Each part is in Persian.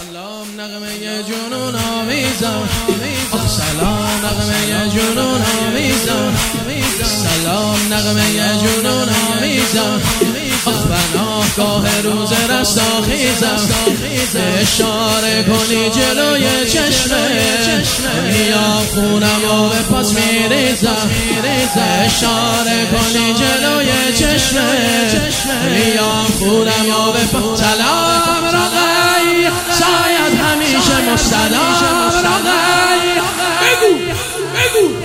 سلام نغمه جنون آمیزم، سلام نغمه جنون آمیزم، سلام نغمه جنون آمیزم، پناهگاه روز رستاخیزم، اشاره کنی جلوی چشمه یا خونم و به پاس میریزم، اشاره کنی جلوی چشمه یا خونم و به پاس. سلام رقی شاید همیشه مستدام رقی بگو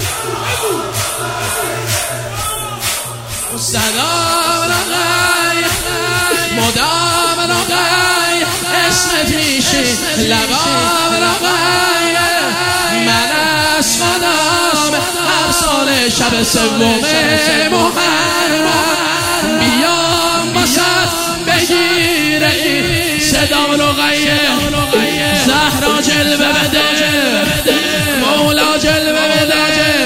مستدام رقی مدام رقی اسمت میشی لبام رقی من از خدام هر سال شب سوم محرم بیام واسط بگیره این صدام رقیه زهرا جلوه بده مولا جلوه بده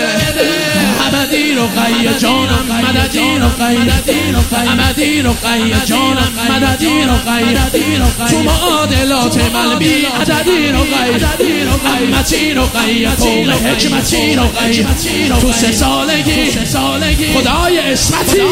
رقیه جانم مددی رقیه امدی رقیه جانم مددی رقیه تو معادلات ملبی عددی رقیه امتی رقیه فوق حکمتی رقیه تو 3 سالگی خدای اسمتی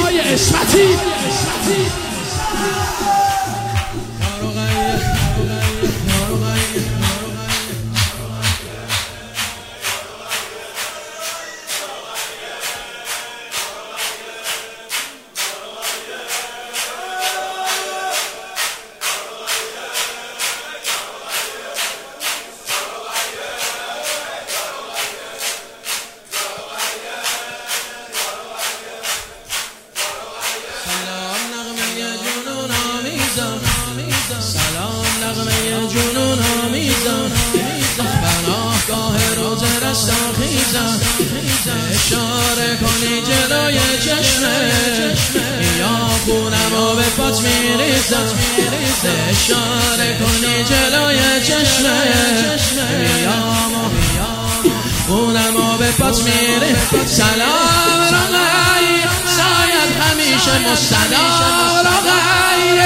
سلام نغمه جنون آمیزم، پناهگاه روز رستاخیزم، اشاره کنی جلوی چشمه یا خونم و به پات میریزم، اشاره کنی جلوی چشمه یا خونم و به پات میریزم. سلام رقی شاید همیشه مستدام رقی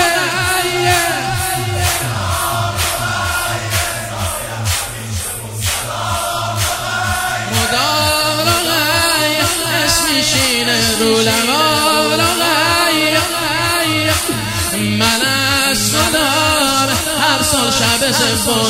رو لبام رقیه من از خدام هر سال شب سوم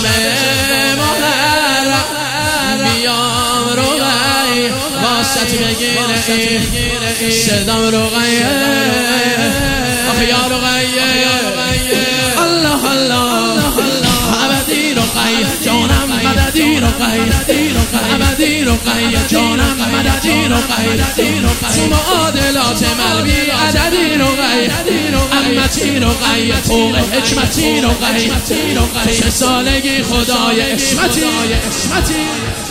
محرم بیام رقیه واسط بگیره صدام رقیه آخه یا رقیه الله الله ابدی رقیه جانم مددی رقیه ابدی رقیه جانم مددی رقیه تو معادلات ملبی عددی رقیه امتی رقیه فوق حکمتی رقیه 3 سالگی خدای اسمتی